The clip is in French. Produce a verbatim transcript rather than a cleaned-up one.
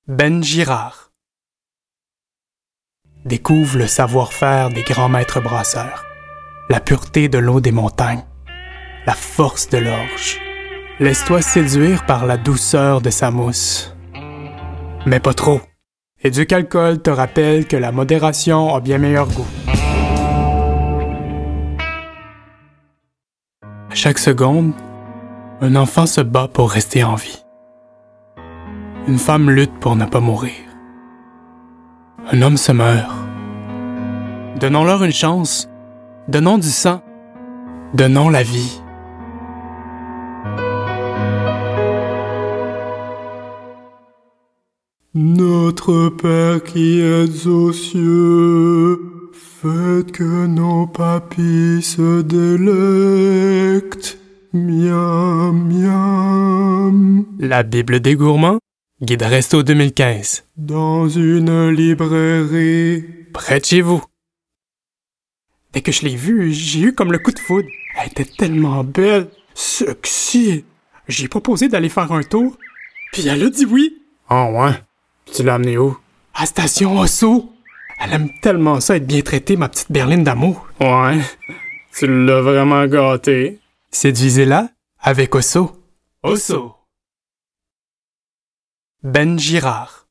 Ben Girard. Découvre le savoir-faire des grands maîtres brasseurs, la pureté de l'eau des montagnes, la force de l'orge. Laisse-toi séduire par la douceur de sa mousse. Mais pas trop. Éduc-Alcool te rappelle que la modération a bien meilleur goût. À chaque seconde, un enfant se bat pour rester en vie. Une femme lutte pour ne pas mourir. Un homme se meurt. Donnons-leur une chance. Donnons du sang. Donnons la vie. Notre Père qui êtes aux cieux, faites que nos papilles se délectent. Miam, miam. La Bible des gourmands, Guide Resto deux mille quinze. Dans une librairie près de chez vous. Dès que je l'ai vue, j'ai eu comme le coup de foudre. Elle était tellement belle, sexy. J'ai proposé d'aller faire un tour, puis elle a dit oui. Oh ouais? Tu l'as amenée où? À la station Osso. Elle aime tellement ça être bien traitée, ma petite berline d'amour. Ouais, tu l'as vraiment gâtée. Séduisez-la avec Osso. Osso. Ben Girard.